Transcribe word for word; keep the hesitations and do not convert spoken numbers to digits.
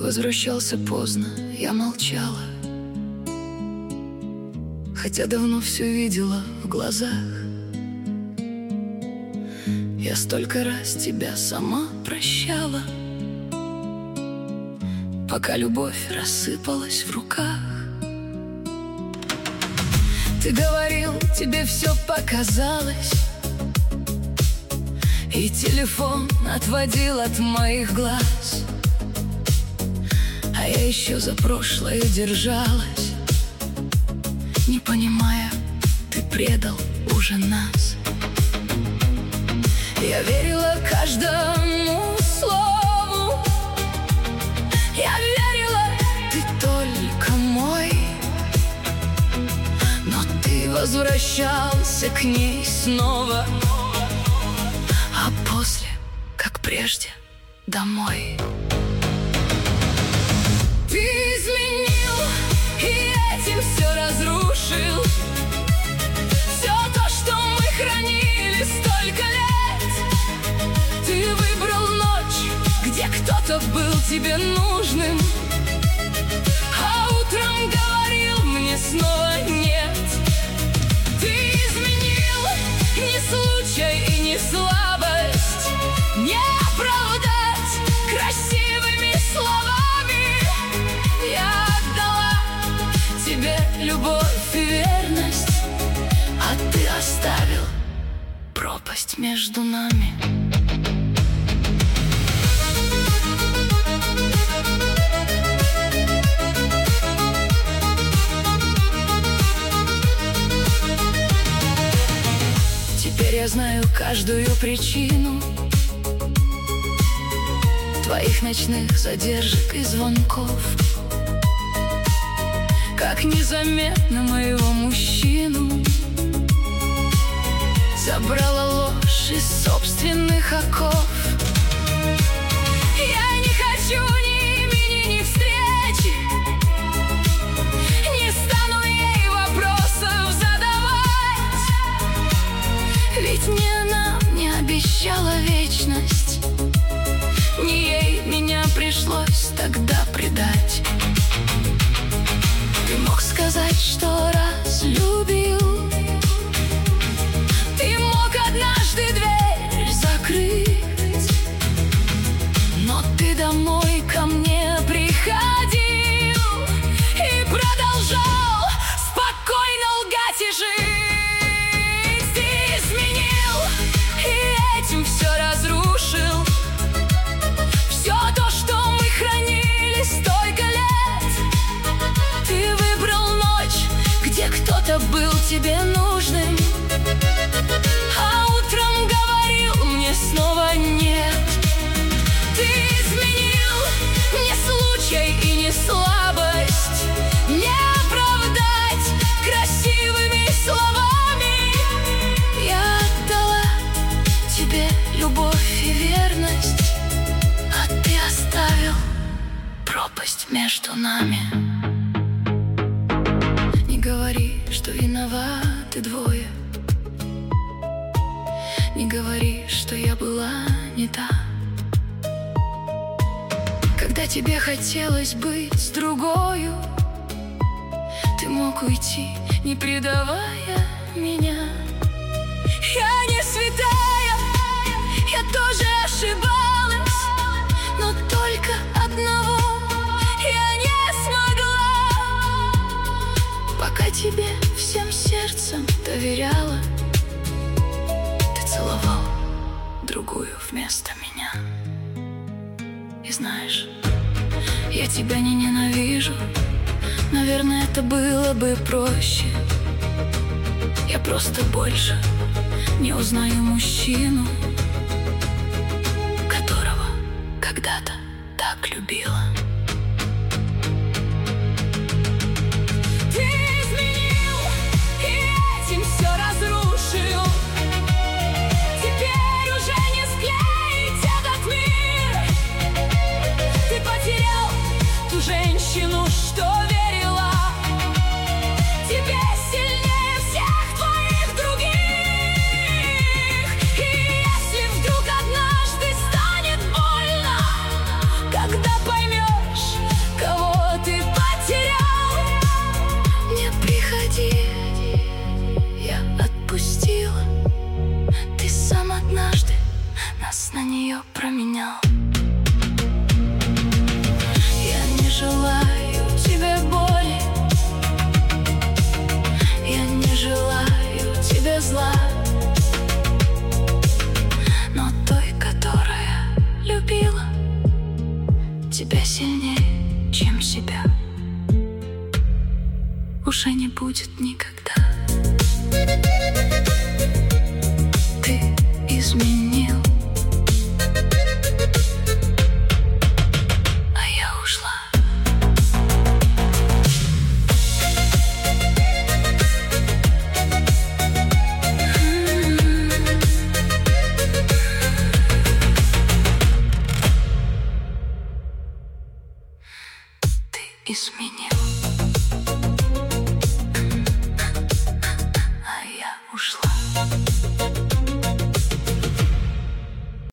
возвращался поздно, я молчала, хотя давно все видела в глазах. Я столько раз тебя сама прощала, пока любовь рассыпалась в руках. Ты говорил, тебе все показалось, и телефон отводил от моих глаз. А я еще за прошлое держалась, не понимая, ты предал уже нас. Я верила каждому слову, я верила, ты только мой. Но ты возвращался к ней снова, а после, как прежде, домой. Ты изменил и этим все разрушил, все то, что мы хранили столько лет. Ты выбрал ночь, где кто-то был тебе нужным, а утром говорил мне снова нет. Ты изменил не случай и не слабость, не оправдать красивыми словами. Я отдала тебе любовь и верность, а ты оставил пропасть между нами. Теперь я знаю каждую причину твоих ночных задержек и звонков. Как незаметно моего мужчину забрала ложь из собственных оков. Я не хочу ни имени, ни встречи, не стану ей вопросов задавать, ведь ни она не обещала вечность, ни ей меня пришлось тогда предать. Ты мог сказать, что разлюбил, ты мог однажды дверь закрыть, но ты домой ко мне приходил и продолжал спокойно лгать и жить. Ты изменил и этим все разрушил, все то, что мы хранили столько лет. Ты выбрал ночь, где кто-то был тебе нужным, а утром говорил мне снова нет. Ты изменил не случай и не слабость, не оправдать красивыми словами. Я отдала тебе любовь и верность, а ты оставил пропасть между нами. Не говори, что виноваты двое, не говори, что я была не та, когда тебе хотелось быть с другою. Ты мог уйти, не предавая меня. Я не святая, я тоже ошибалась, но только одного я не смогла. Пока тебе всем сердцем доверяла, ты целовал другую вместо меня. И знаешь, я тебя не ненавижу, наверное, это было бы проще. Я просто больше не узнаю мужчину, которого когда-то так любила. Ты изменил и этим все разрушил, теперь уже не склеить этот мир. Ты потерял ту женщину, что верила тебе сильнее всех твоих других. И если вдруг однажды станет больно, когда поймешь, изменил, а я ушла.